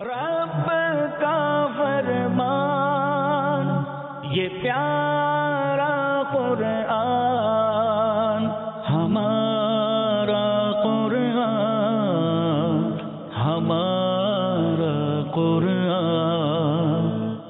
رب کا فرمان یہ پیارا قرآن، ہمارا قرآن، ہمارا قرآن۔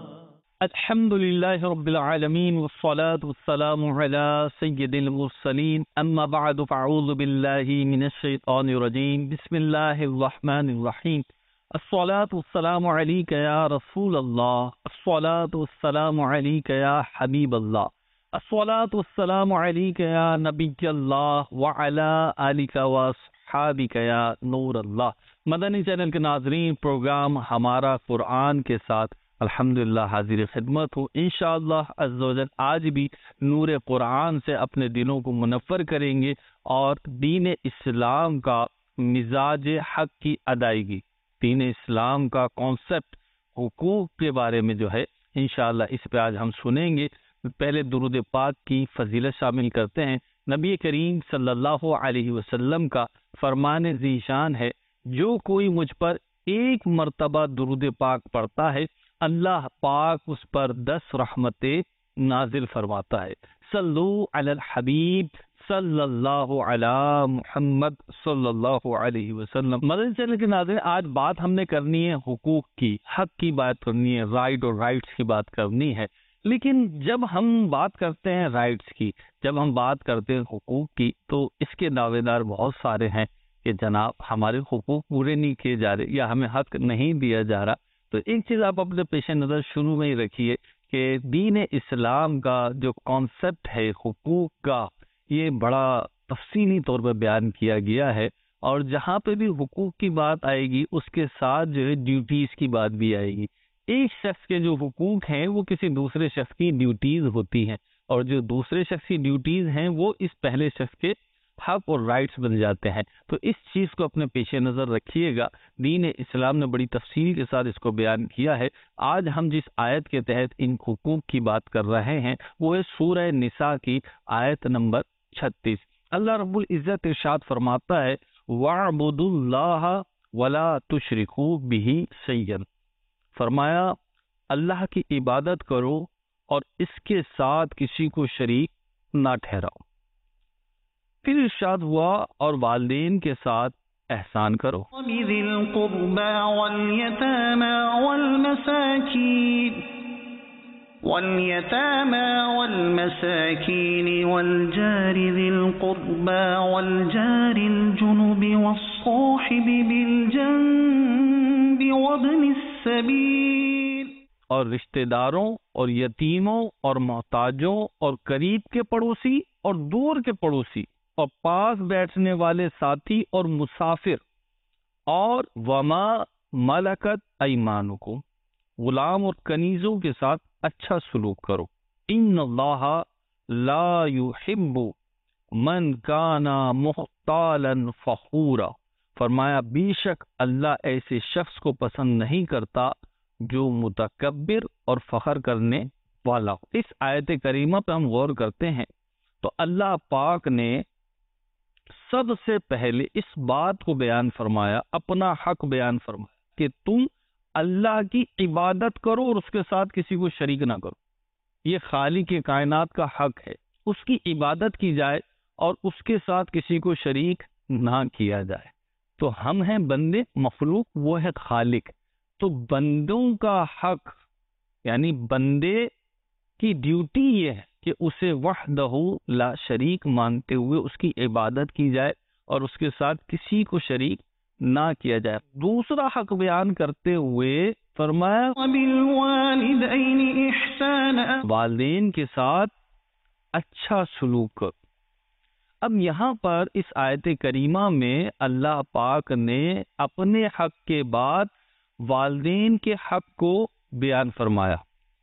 الحمدللہ رب العالمین والصلاة والسلام علی سید المرسلین، اما بعد فاعوذ باللہ من الشیطان الرجیم، بسم اللہ الرحمن الرحیم۔ الصلاة والسلام علیک یا رسول اللہ، الصلاة والسلام علیک یا حبیب اللہ، الصلاة والسلام علیک یا نبی اللہ وعلی آلک واصحابک یا نور اللہ۔ مدنی چینل کے ناظرین، پروگرام ہمارا قرآن کے ساتھ الحمدللہ حاضر خدمت ہوں۔ انشاءاللہ عز و جل آج بھی نور قرآن سے اپنے دلوں کو منور کریں گے اور دین اسلام کا مزاج حق کی ادائیگی، دین اسلام کا کانسیپٹ حقوق کے بارے میں جو ہے انشاءاللہ اس پہ آج ہم سنیں گے۔ پہلے درود پاک کی فضیلت شامل کرتے ہیں۔ نبی کریم صلی اللہ علیہ وسلم کا فرمان ذیشان ہے، جو کوئی مجھ پر ایک مرتبہ درود پاک پڑھتا ہے، اللہ پاک اس پر 10 رحمتیں نازل فرماتا ہے۔ صلو علی الحبیب صلی اللہ علی محمد صلی اللہ علیہ وسلم۔ مدنی چینل کے ناظرین، آج بات ہم نے کرنی ہے حقوق کی، حق کی بات کرنی ہے، رائٹ اور رائٹس کی بات کرنی ہے۔ لیکن جب ہم بات کرتے ہیں رائٹس کی، جب ہم بات کرتے ہیں حقوق کی، تو اس کے دعوے دار بہت سارے ہیں کہ جناب ہمارے حقوق پورے نہیں کیے جا رہے یا ہمیں حق نہیں دیا جا رہا۔ تو ایک چیز آپ اپنے پیش نظر شروع میں ہی رکھیے کہ دین اسلام کا جو کانسیپٹ ہے حقوق کا، یہ بڑا تفصیلی طور پر بیان کیا گیا ہے، اور جہاں پہ بھی حقوق کی بات آئے گی اس کے ساتھ جو ہے ڈیوٹیز کی بات بھی آئے گی۔ ایک شخص کے جو حقوق ہیں وہ کسی دوسرے شخص کی ڈیوٹیز ہوتی ہیں، اور جو دوسرے شخص کی ڈیوٹیز ہیں وہ اس پہلے شخص کے حق اور رائٹس بن جاتے ہیں۔ تو اس چیز کو اپنے پیش نظر رکھیے گا، دین اسلام نے بڑی تفصیل کے ساتھ اس کو بیان کیا ہے۔ آج ہم جس آیت کے تحت ان حقوق کی بات کر رہے ہیں وہ ہے سورہ نساء کی آیت نمبر 36۔ اللہ رب العزت ارشاد فرماتا ہے وَاعْبُدُوا اللَّهَ وَلَا تُشْرِكُوا بِهِ شَيْئًا، فرمایا اللہ کی عبادت کرو اور اس کے ساتھ کسی کو شریک نہ ٹھہراؤ۔ پھر ارشاد ہوا اور والدین کے ساتھ احسان کرو۔ وَبِذِي الْقُرْبَى وَالْيَتَامَى وَالْمَسَاكِينِ وَالْجَارِ ذِي الْقُرْبَى وَالْجَارِ الْجُنُبِ وَالصَّاحِبِ بِالْجَنبِ وَابْنِ السَّبِيلِ، اور رشتہ داروں اور یتیموں اور محتاجوں اور قریب کے پڑوسی اور دور کے پڑوسی اور پاس بیٹھنے والے ساتھی اور مسافر، اور وما ملکت ایمانکم، غلام اور کنیزوں کے ساتھ اچھا سلوک کرو۔ ان اللہ لا یحب من کان مختالا فخورا، فرمایا بے شک اللہ ایسے شخص کو پسند نہیں کرتا جو متکبر اور فخر کرنے والا ہو۔ اس آیت کریمہ پہ ہم غور کرتے ہیں تو اللہ پاک نے سب سے پہلے اس بات کو بیان فرمایا، اپنا حق بیان فرمایا کہ تم اللہ کی عبادت کرو اور اس کے ساتھ کسی کو شریک نہ کرو۔ یہ خالق کائنات کا حق ہے، اس کی عبادت کی جائے اور اس کے ساتھ کسی کو شریک نہ کیا جائے۔ تو ہم ہیں بندے، مخلوق، وہ ہے خالق۔ تو بندوں کا حق یعنی بندے کی ڈیوٹی یہ ہے کہ اسے وحدہ لا شریک مانتے ہوئے اس کی عبادت کی جائے اور اس کے ساتھ کسی کو شریک نہ کیا جائے۔ دوسرا حق بیان کرتے ہوئے فرمایا وَبِالْوَالِدَيْنِ إِحْسَانًا، والدین کے ساتھ اچھا سلوک کرو۔ اب یہاں پر اس آیت کریمہ میں اللہ پاک نے اپنے حق کے بعد والدین کے حق کو بیان فرمایا۔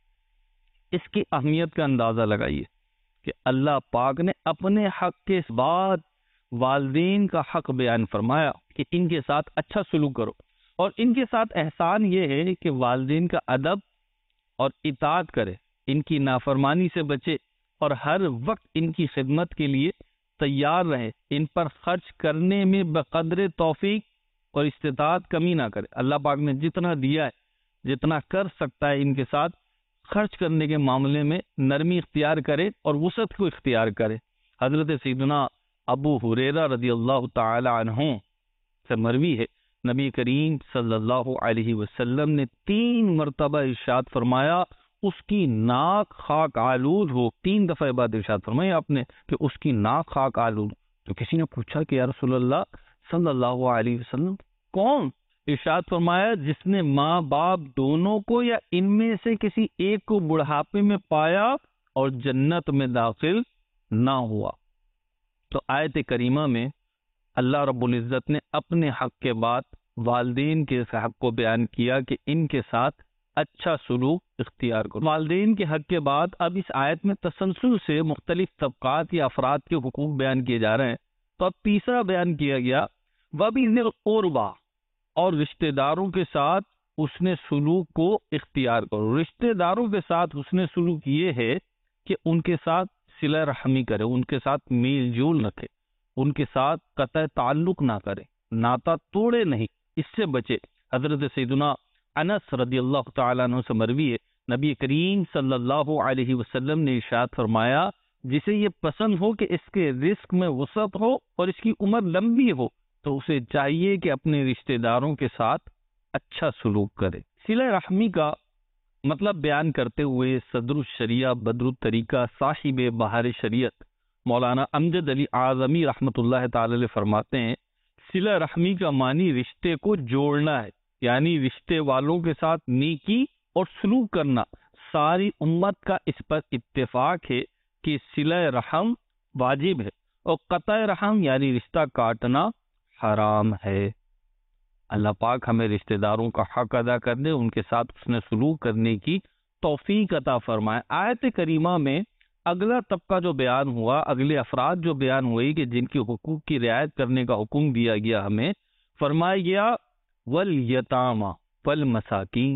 اس کی اہمیت کا اندازہ لگائیے کہ اللہ پاک نے اپنے حق کے بعد والدین کا حق بیان فرمایا کہ ان کے ساتھ اچھا سلوک کرو، اور ان کے ساتھ احسان یہ ہے کہ والدین کا ادب اور اطاعت کرے، ان کی نافرمانی سے بچے اور ہر وقت ان کی خدمت کے لیے تیار رہے، ان پر خرچ کرنے میں بقدر توفیق اور استطاعت کمی نہ کرے. اللہ پاک نے جتنا دیا ہے، جتنا کر سکتا ہے، ان کے ساتھ خرچ کرنے کے معاملے میں نرمی اختیار کرے اور وسعت کو اختیار کرے. حضرت سیدنا ابو ہریرہ رضی اللہ تعالی عنہ سے مروی ہے، نبی کریم صلی اللہ علیہ وسلم نے 3 مرتبہ ارشاد فرمایا اس کی ناک خاک آلود ہو. 3 دفعہ بعد ارشاد فرمایا آپ نے کہ اس کی ناک خاک آلود. تو کسی نے پوچھا کہ یا رسول اللہ صلی اللہ علیہ وسلم کون؟ ارشاد فرمایا جس نے ماں باپ دونوں کو یا ان میں سے کسی ایک کو بڑھاپے میں پایا اور جنت میں داخل نہ ہوا. تو آیت کریمہ میں اللہ رب العزت نے اپنے حق کے بعد والدین کے حق کو بیان کیا کہ ان کے ساتھ اچھا سلوک اختیار کرو. والدین کے حق کے بعد اب اس آیت میں تسلسل سے مختلف طبقات یا افراد کے حقوق بیان کیے جا رہے ہیں. تو اب تیسرا بیان کیا گیا وَبِذِي الْقُرْبَى، اور رشتہ داروں کے ساتھ حسن سلوک کو اختیار کرو. رشتہ داروں کے ساتھ حسن سلوک یہ ہے کہ ان کے ساتھ صلہ رحمی کرے، ان کے ساتھ میل جول رکھے، ان کے ساتھ قطع تعلق نہ کرے، ناتا توڑے نہیں، اس سے بچے. حضرت سیدنا انس رضی اللہ تعالیٰ عنہ سے مروی ہے، نبی کریم صلی اللہ علیہ وسلم نے ارشاد فرمایا جسے یہ پسند ہو کہ اس کے رزق میں وسعت ہو اور اس کی عمر لمبی ہو تو اسے چاہیے کہ اپنے رشتہ داروں کے ساتھ اچھا سلوک کرے. صلہ رحمی کا مطلب بیان کرتے ہوئے صدر الشریعہ بدر الطریقہ صاحب بہار شریعت مولانا امجد علی اعظمی رحمۃ اللہ تعالی علیہ فرماتے ہیں صلہ رحمی کا معنی رشتے کو جوڑنا ہے، یعنی رشتے والوں کے ساتھ نیکی اور سلوک کرنا. ساری امت کا اس پر اتفاق ہے کہ صلہ رحم واجب ہے اور قطع رحم یعنی رشتہ کاٹنا حرام ہے. اللہ پاک ہمیں رشتہ داروں کا حق ادا کرنے، ان کے ساتھ حسن سلوک کرنے کی توفیق عطا فرمائے. آیت کریمہ میں اگلا طبقہ جو بیان ہوا، اگلے افراد جو بیان ہوئی کہ جن کے حقوق کی رعایت کرنے کا حکم دیا گیا، ہمیں فرمایا گیا والیتامی والمساکین،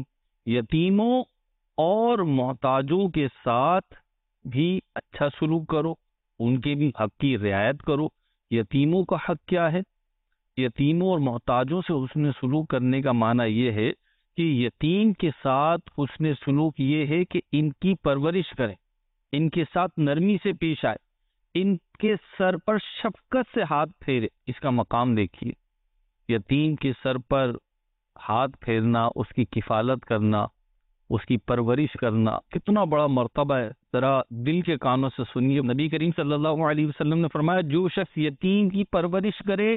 یتیموں اور محتاجوں کے ساتھ بھی اچھا سلوک کرو، ان کے بھی حق کی رعایت کرو. یتیموں کا حق کیا ہے؟ یتیموں اور محتاجوں سے حسن سلوک کرنے کا معنی یہ ہے کہ یتیم کے ساتھ حسن سلوک یہ ہے کہ ان کی پرورش کریں، ان کے ساتھ نرمی سے پیش آئے، ان کے سر پر شفقت سے ہاتھ پھیرے. اس کا مقام دیکھیے، یتیم کے سر پر ہاتھ پھیرنا، اس کی کفالت کرنا، اس کی پرورش کرنا کتنا بڑا مرتبہ ہے. ذرا دل کے کانوں سے سنیے. نبی کریم صلی اللہ علیہ وسلم نے فرمایا جو شخص یتیم کی پرورش کرے،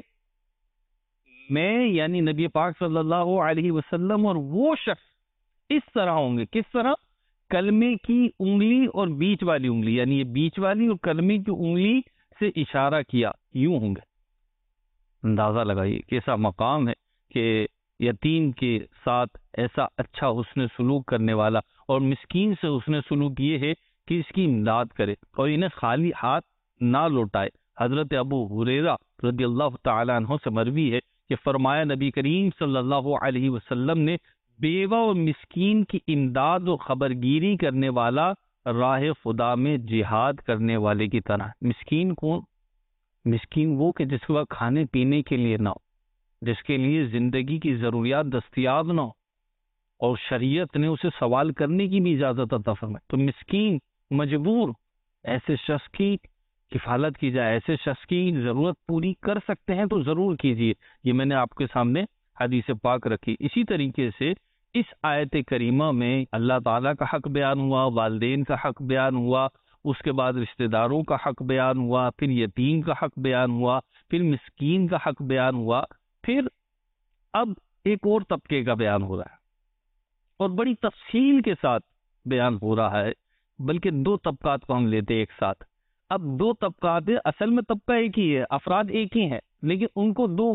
میں یعنی نبی پاک صلی اللہ علیہ وسلم اور وہ شخص اس طرح ہوں گے. کس طرح؟ کلمے کی انگلی اور بیچ والی انگلی، یعنی یہ بیچ والی اور کلمے کی انگلی سے اشارہ کیا، یوں ہوں گے. اندازہ لگائیے کیسا مقام ہے کہ یتیم کے ساتھ ایسا اچھا حسن سلوک کرنے والا. اور مسکین سے حسن سلوک یہ ہے کہ اس کی امداد کرے اور انہیں خالی ہاتھ نہ لوٹائے. حضرت ابو ہریرہ رضی اللہ تعالی عنہ سے مروی ہے کہ فرمایا نبی کریم صلی اللہ علیہ وسلم نے بیوہ اور مسکین کی امداد و خبرگیری کرنے والا راہ خدا میں جہاد کرنے والے کی طرح. مسکین کون؟ مسکین وہ کہ جس کے پاس کھانے پینے کے لیے نہ ہو، جس کے لیے زندگی کی ضروریات دستیاب نہ ہو اور شریعت نے اسے سوال کرنے کی بھی اجازت عطا فرمائی. تو مسکین مجبور، ایسے شخص کی کفالت کی جائے، ایسے شخص کی ضرورت پوری کر سکتے ہیں تو ضرور کیجیے. یہ میں نے آپ کے سامنے حدیث پاک رکھی. اسی طریقے سے اس آیت کریمہ میں اللہ تعالیٰ کا حق بیان ہوا، والدین کا حق بیان ہوا، اس کے بعد رشتہ داروں کا حق بیان ہوا، پھر یتیم کا حق بیان ہوا، پھر مسکین کا حق بیان ہوا، پھر اب ایک اور طبقے کا بیان ہو رہا ہے اور بڑی تفصیل کے ساتھ بیان ہو رہا ہے. بلکہ 2 طبقات کو ہم لیتے ایک ساتھ. اب 2 طبقات ہیں، اصل میں طبقہ ایک ہی ہے، افراد ایک ہی ہیں، لیکن ان کو 2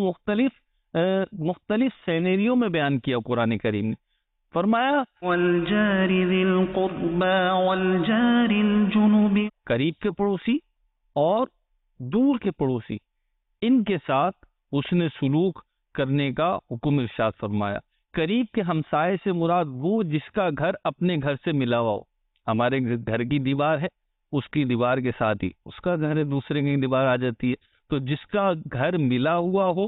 مختلف سینیریوں میں بیان کیا قرآن کریم نے. فرمایا والجار ذی القربى والجار الجنب، قریب کے پڑوسی اور دور کے پڑوسی، ان کے ساتھ حسن سلوک کرنے کا حکم ارشاد فرمایا. قریب کے ہمسائے سے مراد وہ جس کا گھر اپنے گھر سے ملا ہوا ہو. ہمارے گھر کی دیوار ہے، اس کی دیوار کے ساتھ ہی اس کا گھر ہے، دوسرے کی دیوار آ جاتی ہے. تو جس کا گھر ملا ہوا ہو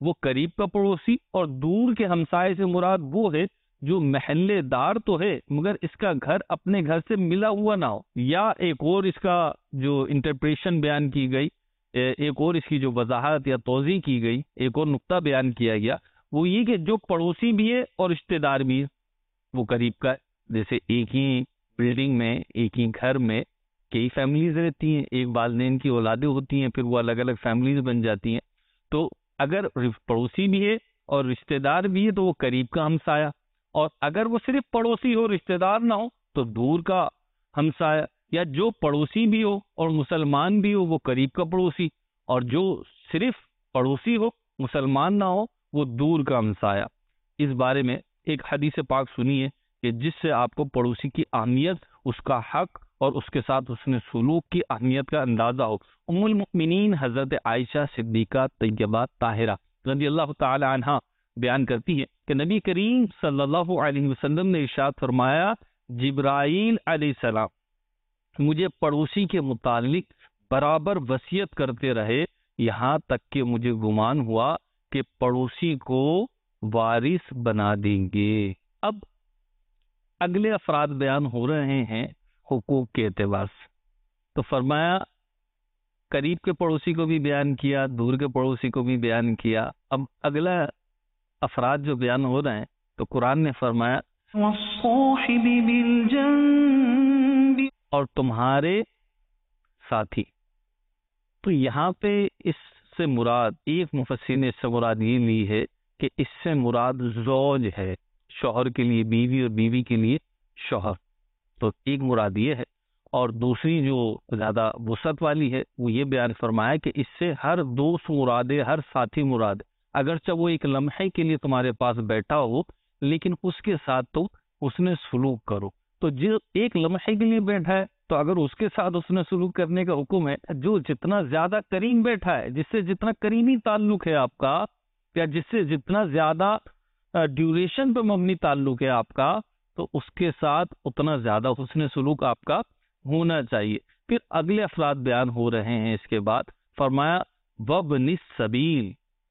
وہ قریب کا پڑوسی، اور دور کے ہمسائے سے مراد وہ ہے جو محلے دار تو ہے مگر اس کا گھر اپنے گھر سے ملا ہوا نہ ہو۔ یا ایک اور اس کا جو انٹرپریشن بیان کی گئی، ایک اور اس کی جو وضاحت یا توضیح کی گئی، ایک اور نقطہ بیان کیا گیا، وہ یہ کہ جو پڑوسی بھی ہے اور رشتہ دار بھی ہے وہ قریب کا ہے۔ جیسے ایک ہی بلڈنگ میں، ایک ہی گھر میں کئی فیملیز رہتی ہیں، ایک والدین کی اولادیں ہوتی ہیں، پھر وہ الگ الگ فیملیز بن جاتی ہیں، تو اگر پڑوسی بھی ہے اور رشتہ دار بھی ہے تو وہ قریب کا ہمسایہ، اور اگر وہ صرف پڑوسی ہو رشتہ دار نہ ہو تو دور کا ہمسایہ، یا جو پڑوسی بھی ہو اور مسلمان بھی ہو وہ قریب کا پڑوسی، اور جو صرف پڑوسی ہو مسلمان نہ ہو وہ دور کا ہمسایہ۔ اس بارے میں ایک حدیث پاک سنیے کہ جس سے آپ کو پڑوسی کی اہمیت، اس کا حق اور اس کے ساتھ اس نے سلوک کی اہمیت کا اندازہ ہو۔ ام المؤمنین حضرت عائشہ صدیقہ طیبہ طاہرہ رضی اللہ تعالی عنہا بیان کرتی ہے کہ نبی کریم صلی اللہ علیہ وسلم نے ارشاد فرمایا، جبرائیل علیہ السلام مجھے پڑوسی کے متعلق برابر وصیت کرتے رہے، یہاں تک کہ مجھے گمان ہوا کہ پڑوسی کو وارث بنا دیں گے۔ اب اگلے افراد بیان ہو رہے ہیں حقوق کے اعتبار سے، تو فرمایا قریب کے پڑوسی کو بھی بیان کیا، دور کے پڑوسی کو بھی بیان کیا۔ اب اگلا افراد جو بیان ہو رہے ہیں تو قرآن نے فرمایا والصاحب بالجنب، اور تمہارے ساتھی۔ تو یہاں پہ اس سے مراد، ایک مفسر نے اس سے مراد یہ لی ہے کہ اس سے مراد زوج ہے، شوہر کے لیے بیوی اور بیوی کے لیے شوہر، تو ایک مراد یہ ہے، اور دوسری جو زیادہ وسعت والی ہے وہ یہ بیان فرمایا کہ اس سے ہر دوست مراد ہے، ہر ساتھی مراد ہے، اگرچہ وہ ایک لمحے کے لیے تمہارے پاس بیٹھا ہو لیکن اس کے ساتھ تو اس نے سلوک کرو۔ تو جو ایک لمحے کے لیے بیٹھا ہے تو اگر اس کے ساتھ اس نے سلوک کرنے کا حکم ہے، جو جتنا زیادہ کریم بیٹھا ہے، جس سے جتنا کریمی تعلق ہے آپ کا، یا جس سے جتنا زیادہ ڈیوریشن پہ مبنی تعلق ہے آپ کا، تو اس کے ساتھ اتنا زیادہ حسن سلوک آپ کا ہونا چاہیے۔ پھر اگلے افراد بیان ہو رہے ہیں اس کے بعد، فرمایا وابن السبیل،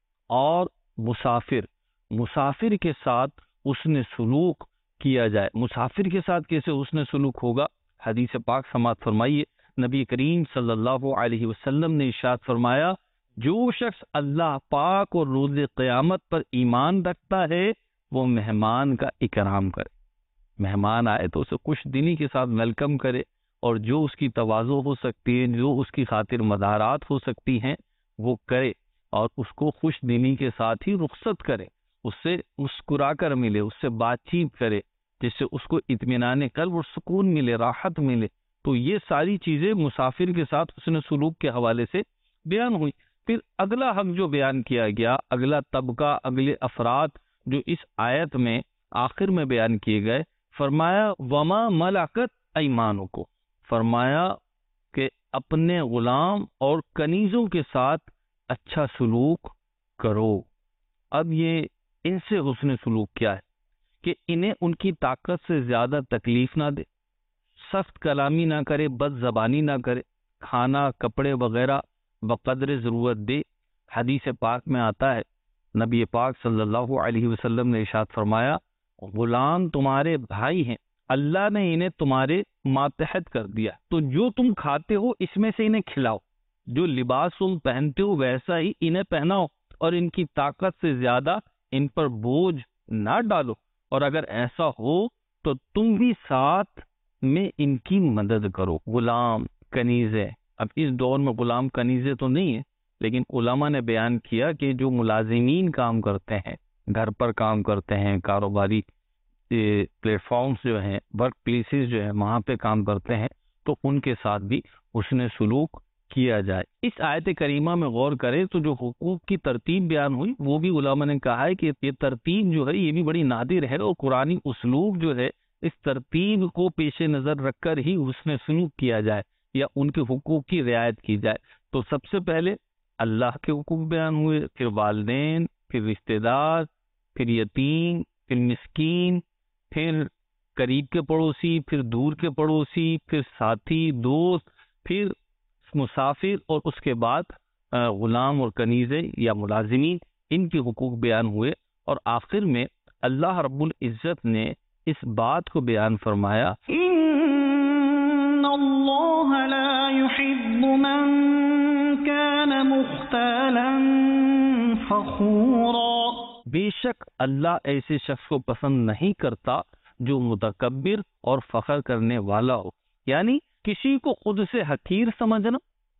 اور مسافر، مسافر کے ساتھ حسن سلوک کیا جائے۔ مسافر کے ساتھ کیسے حسن سلوک ہوگا؟ حدیث پاک سماعت فرمائیے، نبی کریم صلی اللہ علیہ وسلم نے ارشاد فرمایا، جو شخص اللہ پاک اور روز قیامت پر ایمان رکھتا ہے وہ مہمان کا اکرام کرے، مہمان آئے تو اسے خوش دلی کے ساتھ ویلکم کرے، اور جو اس کی تواضع ہو سکتی ہے، جو اس کی خاطر مدارات ہو سکتی ہیں وہ کرے، اور اس کو خوش دلی کے ساتھ ہی رخصت کرے، اس سے مسکرا کر ملے، اس سے بات چیت کرے جس سے اس کو اطمینان قلب اور سکون ملے، راحت ملے۔ تو یہ ساری چیزیں مسافر کے ساتھ حسن سلوک کے حوالے سے بیان ہوئی۔ پھر اگلا ہم جو بیان کیا گیا، اگلا طبقہ، اگلے افراد جو اس آیت میں آخر میں بیان کیے گئے، فرمایا وما ملکت ایمانکم، فرمایا کہ اپنے غلام اور کنیزوں کے ساتھ اچھا سلوک کرو۔ اب یہ ان سے حسن سلوک کیا ہے کہ انہیں ان کی طاقت سے زیادہ تکلیف نہ دے، سخت کلامی نہ کرے، بد زبانی نہ کرے، کھانا کپڑے وغیرہ بقدر ضرورت دے۔ حدیث پاک میں آتا ہے، نبی پاک صلی اللہ علیہ وسلم نے ارشاد فرمایا، غلام تمہارے بھائی ہیں، اللہ نے انہیں تمہارے ماتحت کر دیا، تو جو تم کھاتے ہو اس میں سے انہیں کھلاؤ، جو لباس تم پہنتے ہو ویسا ہی انہیں پہناؤ، اور ان کی طاقت سے زیادہ ان پر بوجھ نہ ڈالو، اور اگر ایسا ہو تو تم بھی ساتھ میں ان کی مدد کرو۔ غلام، کنیزیں، اب اس دور میں غلام کنیزیں تو نہیں ہیں، لیکن علماء نے بیان کیا کہ جو ملازمین کام کرتے ہیں، گھر پر کام کرتے ہیں، کاروباری پلیٹ فارمز جو ہیں، ورک پلیسز جو ہیں، وہاں پہ کام کرتے ہیں، تو ان کے ساتھ بھی حسن سلوک کیا جائے۔ اس آیت کریمہ میں غور کریں تو جو حقوق کی ترتیب بیان ہوئی، وہ بھی علماء نے کہا ہے کہ یہ ترتیب جو ہے یہ بھی بڑی نادر ہے، اور قرآنی اسلوب جو ہے اس ترتیب کو پیش نظر رکھ کر ہی حسن سلوک کیا جائے یا ان کے حقوق کی رعایت کی جائے۔ تو سب سے پہلے اللہ کے حقوق بیان ہوئے، پھر والدین، پھر رشتہ دار، پھر یتیم، پھر مسکین، پھر قریب کے پڑوسی، پھر دور کے پڑوسی، پھر ساتھی، دوست، پھر مسافر، اور اس کے بعد غلام اور کنیزیں یا ملازمین۔ ان کے حقوق بیان ہوئے، اور آخر میں اللہ رب العزت نے اس بات کو بیان فرمایا ان اللہ لا يحب من كان مختالا فخورا، بے شک اللہ ایسے شخص کو پسند نہیں کرتا جو متکبر اور فخر کرنے والا ہو، یعنی کسی کو خود سے حقیر سمجھنا،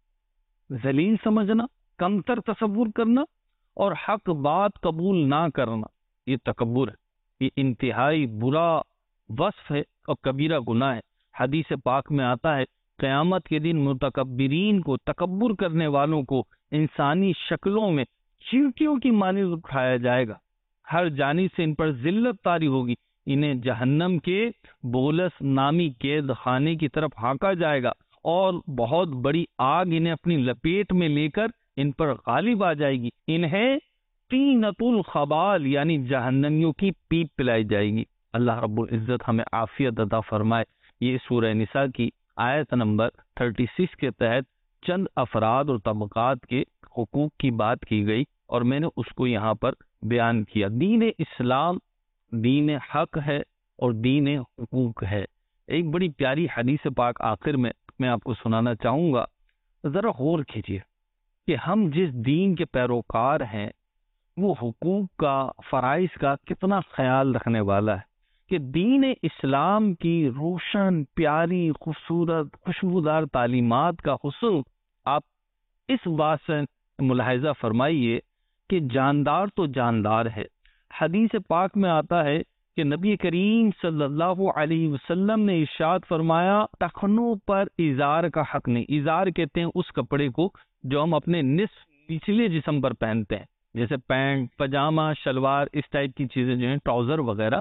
ذلیل سمجھنا، کمتر تصور کرنا اور حق بات قبول نہ کرنا، یہ تکبر ہے، یہ انتہائی برا وصف ہے اور کبیرہ گناہ ہے۔ حدیث پاک میں آتا ہے قیامت کے دن متکبرین کو، تکبر کرنے والوں کو انسانی شکلوں میں چیونٹیوں کی مانند اٹھایا جائے گا، ہر جانب سے ان پر ذلت طاری ہوگی، انہیں جہنم کے بولس نامی قید خانے کی طرف ہانکا جائے گا اور بہت بڑی آگ انہیں اپنی لپیٹ میں لے کر ان پر غالب آ جائے گی، انہیں طینۃ الخبال یعنی جہنمیوں کی پیپ پلائی جائے گی۔ اللہ رب العزت ہمیں عافیت عطا فرمائے۔ یہ سورہ نساء کی آیت نمبر 36 کے تحت چند افراد اور طبقات کے حقوق کی بات کی گئی اور میں نے اس کو یہاں پر بیان کیا۔ دین اسلام دین حق ہے اور دین حقوق ہے۔ ایک بڑی پیاری حدیث پاک آخر میں آپ کو سنانا چاہوں گا، ذرا غور کیجیے کہ ہم جس دین کے پیروکار ہیں وہ حقوق کا، فرائض کا کتنا خیال رکھنے والا ہے، کہ دین اسلام کی روشن، پیاری، خوبصورت، خوشبودار تعلیمات کا حسن آپ اس بات سے ملاحظہ فرمائیے کہ جاندار تو جاندار ہے۔ حدیث پاک میں آتا ہے کہ نبی کریم صلی اللہ علیہ وسلم نے ارشاد فرمایا ٹخنوں پر ازار کا حق نہیں۔ ازار کہتے ہیں اس کپڑے کو جو ہم اپنے نصف نچلے جسم پر پہنتے ہیں، جیسے پینٹ، پجامہ، شلوار، اس ٹائپ کی چیزیں جو ہیں، ٹراؤزر وغیرہ،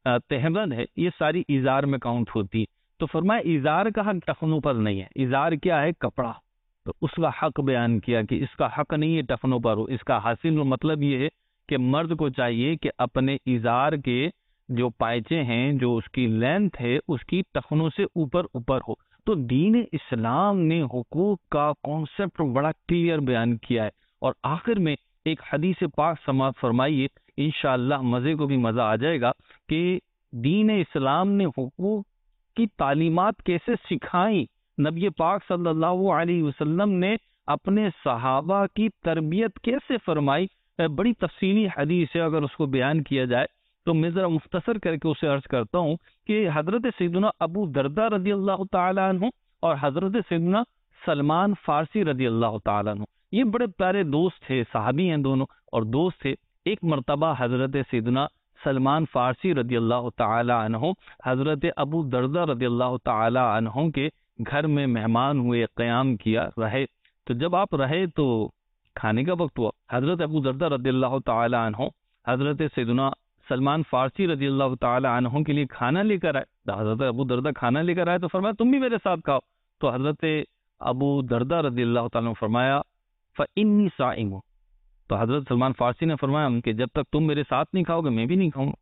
تہبند ہے، یہ ساری ازار میں کاؤنٹ ہوتی ہے۔ تو فرمایا ازار کا حق ٹخنوں پر نہیں ہے۔ ازار کیا ہے؟ کپڑا۔ تو اس کا حق بیان کیا کہ اس کا حق نہیں ہے ٹخنوں پر ہو۔ اس کا حاصل مطلب یہ ہے کہ مرد کو چاہیے کہ اپنے ازار کے جو پائچے ہیں، جو اس کی لینتھ ہے، اس کی ٹخنوں سے اوپر ہو۔ تو دین اسلام نے حقوق کا کانسیپٹ بڑا کلیئر بیان کیا ہے۔ اور آخر میں ایک حدیث پاک سماعت فرمائیے، انشاءاللہ مزے کو بھی مزہ آ جائے گا کہ دین اسلام نے حقوق کی تعلیمات کیسے سکھائیں، نبی پاک صلی اللہ علیہ وسلم نے اپنے صحابہ کی تربیت کیسے فرمائی۔ بڑی تفصیلی حدیث ہے، اگر اس کو بیان کیا جائے تو میں ذرا مختصر کر کے اسے عرض کرتا ہوں کہ حضرت سیدنا ابو درداء رضی اللہ تعالیٰ عنہ اور حضرت سیدنا سلمان فارسی رضی اللہ تعالیٰ عنہ، یہ بڑے پیارے دوست تھے، صحابی ہیں دونوں اور دوست تھے۔ ایک مرتبہ حضرت سیدنا سلمان فارسی رضی اللہ تعالیٰ عنہ حضرت ابو درداء رضی اللہ تعالیٰ عنہ کے گھر میں مہمان ہوئے، قیام کیا، رہے۔ تو جب آپ رہے تو کھانے کا وقت ہوا، حضرت ابو درداء رضی اللہ تعالیٰ عنہ حضرت سیدنا سلمان فارسی رضی اللہ تعالیٰ عنہ کے لیے کھانا لے کر آئے۔ تو حضرت ابو درداء کھانا لے کر آئے تو فرمایا تم بھی میرے ساتھ کھاؤ۔ تو حضرت ابو درداء رضی اللہ تعالیٰ عنہ فرمایا فإنی صائم، تو حضرت سلمان فارسی نے فرمایا کہ جب تک تم میرے ساتھ نہیں کھاؤ گے میں بھی نہیں کھاؤں گا۔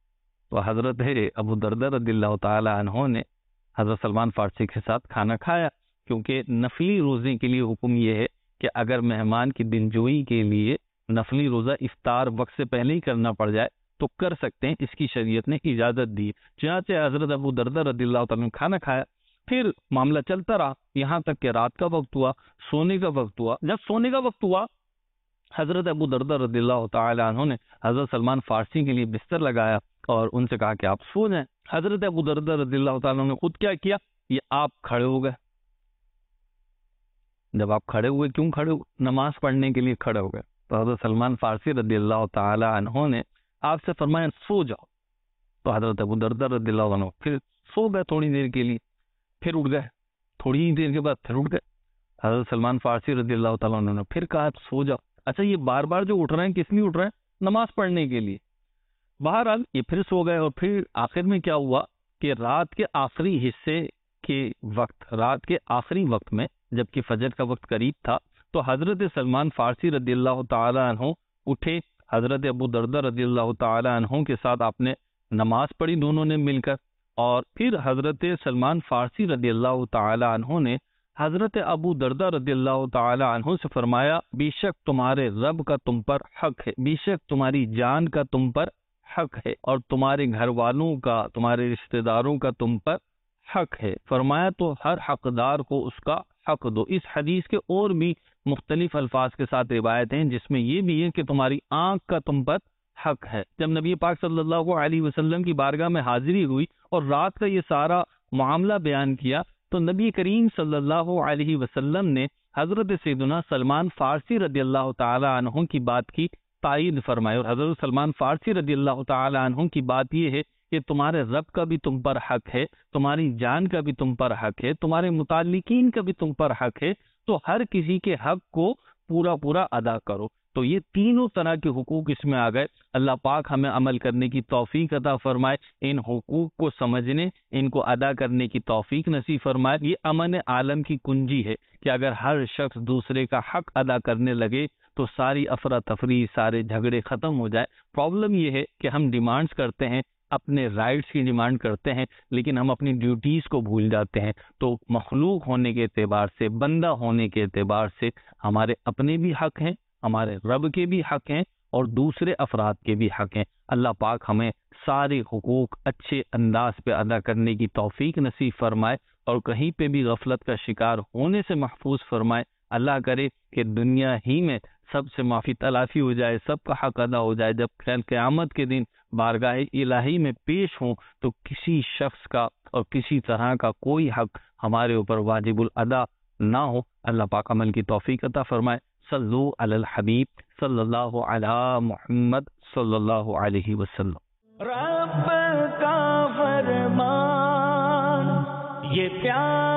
تو حضرت ابو درداء رضی اللہ تعالیٰ عنہ نے حضرت سلمان فارسی کے ساتھ کھانا کھایا، کیونکہ نفلی روزے کے لیے حکم یہ ہے کہ اگر مہمان کی دلجوئی کے لیے نفلی روزہ افطار وقت سے پہلے ہی کرنا پڑ جائے تو کر سکتے ہیں، اس کی شریعت نے اجازت دی۔ چنانچہ حضرت ابو درداء رضی اللہ تعالیٰ نے کھانا کھایا، پھر معاملہ چلتا رہا یہاں تک کہ رات کا وقت ہوا، سونے کا وقت ہوا۔ جب سونے کا وقت ہوا حضرت ابو درداء رضی اللہ تعالیٰ عنہ نے حضرت سلمان فارسی کے لیے بستر لگایا اور ان سے کہا کہ آپ سو جائیں۔ حضرت ابو درداء رضی اللہ تعالیٰ عنہ نے خود کیا کیا، یہ آپ کھڑے ہو گئے۔ جب آپ کھڑے ہوئے، کیوں کھڑے ہوئے؟ نماز پڑھنے کے لیے کھڑے ہو گئے۔ تو حضرت سلمان فارسی رضی اللہ تعالیٰ عنہ نے آپ سے فرمایا سو جاؤ۔ تو حضرت ابو درداء رضی اللہ عنہ پھر سو گئے تھوڑی دیر کے لیے، پھر اٹھ گئے، تھوڑی ہی دیر کے بعد پھر اٹھ گئے۔ حضرت سلمان فارسی رضی اللہ تعالیٰ عنہ نے پھر کہا سو جاؤ۔ اچھا، یہ بار بار جو اٹھ رہے ہیں کس لیے اٹھ رہے ہیں؟ نماز پڑھنے کے لیے۔ بہرحال یہ پھر سو گئے اور پھر آخر میں کیا ہوا کہ رات کے آخری حصے کے وقت، رات کے آخری وقت میں جبکہ فجر کا وقت قریب تھا، تو حضرت سلمان فارسی رضی اللہ تعالیٰ عنہ اٹھے، حضرت ابو درداء رضی اللہ تعالیٰ عنہ کے ساتھ آپ نے نماز پڑھی دونوں نے مل کر، اور پھر حضرت سلمان فارسی رضی اللہ تعالیٰ عنہ نے حضرت ابو دردہ رضی اللہ تعالی عنہ سے فرمایا بے شک تمہارے رب کا تم پر حق ہے، بے شک تمہاری جان کا تم پر حق ہے، اور تمہارے گھر والوں کا، تمہارے رشتہ داروں کا تم پر حق ہے۔ فرمایا تو ہر حقدار کو اس کا حق دو۔ اس حدیث کے اور بھی مختلف الفاظ کے ساتھ روایت ہیں جس میں یہ بھی ہے کہ تمہاری آنکھ کا تم پر حق ہے۔ جب نبی پاک صلی اللہ علیہ وسلم کی بارگاہ میں حاضری ہوئی اور رات کا یہ سارا معاملہ بیان کیا تو نبی کریم صلی اللہ علیہ وسلم نے حضرت سیدنا سلمان فارسی رضی اللہ تعالی عنہ کی بات کی تائید فرمائی، اور حضرت سلمان فارسی رضی اللہ تعالی عنہ کی بات یہ ہے کہ تمہارے رب کا بھی تم پر حق ہے، تمہاری جان کا بھی تم پر حق ہے، تمہارے متعلقین کا بھی تم پر حق ہے، تو ہر کسی کے حق کو پورا ادا کرو۔ تو یہ تینوں طرح کے حقوق اس میں آ گئے۔ اللہ پاک ہمیں عمل کرنے کی توفیق عطا فرمائے، ان حقوق کو سمجھنے، ان کو ادا کرنے کی توفیق نصیب فرمائے۔ یہ امن عالم کی کنجی ہے کہ اگر ہر شخص دوسرے کا حق ادا کرنے لگے تو ساری افراتفری، سارے جھگڑے ختم ہو جائے۔ پرابلم یہ ہے کہ ہم ڈیمانڈز کرتے ہیں، اپنے رائٹس کی ڈیمانڈ کرتے ہیں، لیکن ہم اپنی ڈیوٹیز کو بھول جاتے ہیں۔ تو مخلوق ہونے کے اعتبار سے، بندہ ہونے کے اعتبار سے ہمارے اپنے بھی حق ہیں، ہمارے رب کے بھی حق ہیں، اور دوسرے افراد کے بھی حق ہیں۔ اللہ پاک ہمیں سارے حقوق اچھے انداز پہ ادا کرنے کی توفیق نصیب فرمائے، اور کہیں پہ بھی غفلت کا شکار ہونے سے محفوظ فرمائے۔ اللہ کرے کہ دنیا ہی میں سب سے معافی تلافی ہو جائے، سب کا حق ادا ہو جائے۔ جب قیامت کے دن بارگاہ الہی میں پیش ہوں تو کسی شخص کا اور کسی طرح کا کوئی حق ہمارے اوپر واجب الادا نہ ہو۔ اللہ پاک عمل کی توفیق عطا فرمائے۔ صلو علی الحبیب صلی اللہ علی محمد صلی اللہ علیہ وسلم۔ رب کا فرمان یہ پیار